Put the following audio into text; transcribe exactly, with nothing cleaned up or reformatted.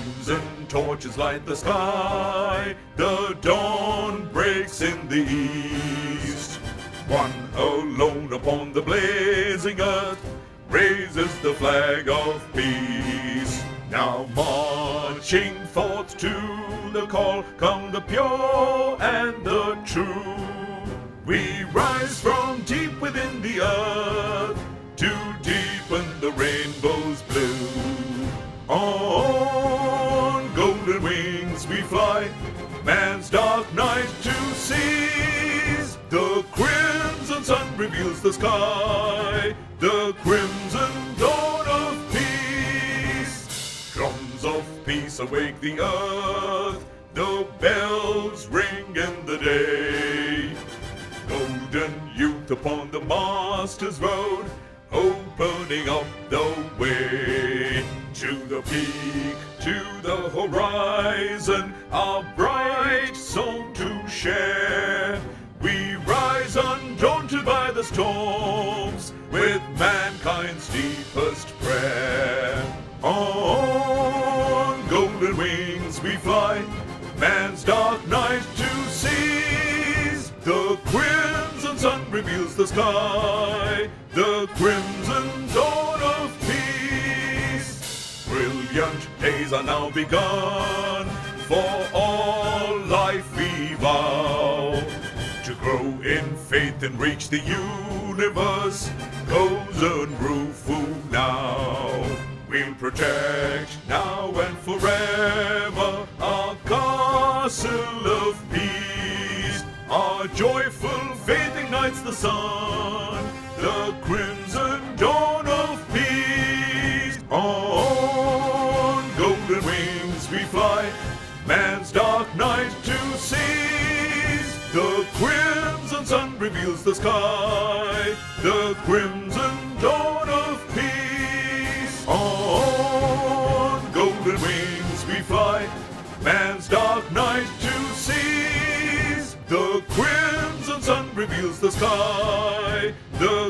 Crimson torches light the sky. The dawn breaks in the east. One alone upon the blazing earth raises the flag of peace. Now marching forth to the call come the pure and the true. We rise from deep within the earth to deepen the rainbow's blue. On golden wings we fly, man's dark night to seize. The crimson sun reveals the sky, the crimson dawn of peace. Drums of peace awake the earth, the bells ring in the day. Golden youth upon the master's road, opening up the way. To the peak, to the horizon, our bright song to share. We rise undaunted by the storms, with mankind's deepest prayer. On golden wings we fly, man's dark night to seize. The crimson sun reveals the sky, the crimson dawn of peace. Brilliant days are now begun, for all life we vow to grow in faith and reach the universe, golden Rufu now. We'll protect now and forever our castle of peace. Our joyful faith ignites the sun, the crimson dawn of peace. On golden wings we fly, man's dark night to seize. The crimson sun reveals the sky, the crimson dawn of peace. On golden wings we fly, man's dark night to seize. The crimson sun reveals the sky, the